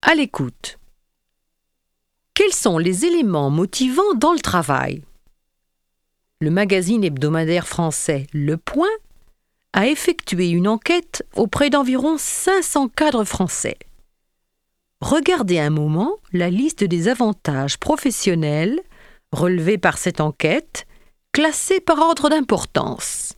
À l'écoute. Quels sont les éléments motivants dans le travail? Le magazine hebdomadaire français Le Point a effectué une enquête auprès d'environ 500 cadres français. Regardez un moment la liste des avantages professionnels relevés par cette enquête, classés par ordre d'importance.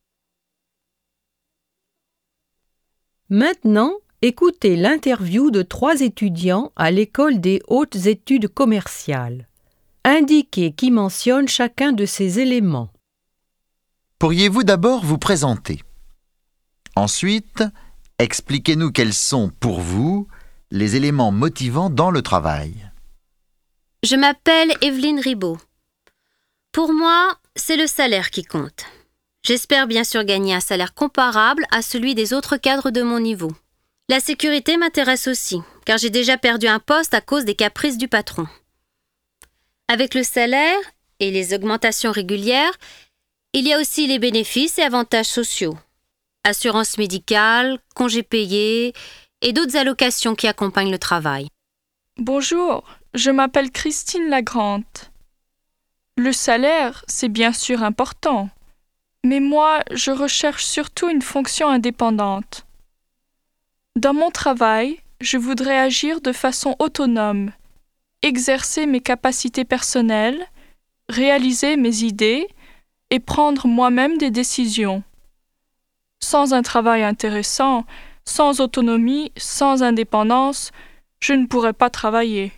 Maintenant, écoutez l'interview de 3 étudiants à l'École des hautes études commerciales. Indiquez qui mentionne chacun de ces éléments. Pourriez-vous d'abord vous présenter? Ensuite, expliquez-nous quels sont, pour vous, les éléments motivants dans le travail. Je m'appelle Evelyne Ribaud. Pour moi, c'est le salaire qui compte. J'espère bien sûr gagner un salaire comparable à celui des autres cadres de mon niveau. La sécurité m'intéresse aussi, car j'ai déjà perdu un poste à cause des caprices du patron. Avec le salaire et les augmentations régulières, il y a aussi les bénéfices et avantages sociaux. Assurance médicale, congés payés et d'autres allocations qui accompagnent le travail. Bonjour, je m'appelle Christine Lagrande. Le salaire, c'est bien sûr important, mais moi, je recherche surtout une fonction indépendante. Dans mon travail, je voudrais agir de façon autonome, exercer mes capacités personnelles, réaliser mes idées et prendre moi-même des décisions. Sans un travail intéressant, sans autonomie, sans indépendance, je ne pourrais pas travailler.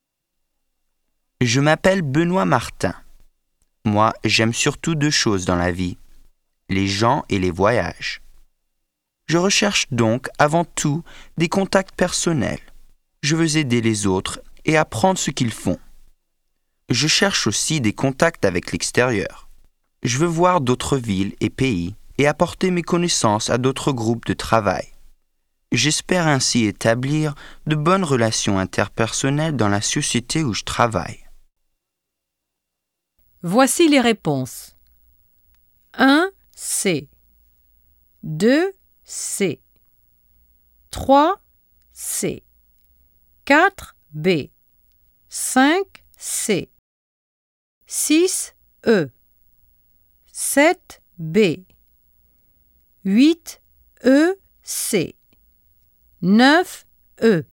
Je m'appelle Benoît Martin. Moi, j'aime surtout 2 choses dans la vie, les gens et les voyages. Je recherche donc avant tout des contacts personnels. Je veux aider les autres et apprendre ce qu'ils font. Je cherche aussi des contacts avec l'extérieur. Je veux voir d'autres villes et pays et apporter mes connaissances à d'autres groupes de travail. J'espère ainsi établir de bonnes relations interpersonnelles dans la société où je travaille. Voici les réponses. 1 C. 2 C. 3 C. 4 B. 5 C. 6 E. 7 B. 8 E C. 9 E.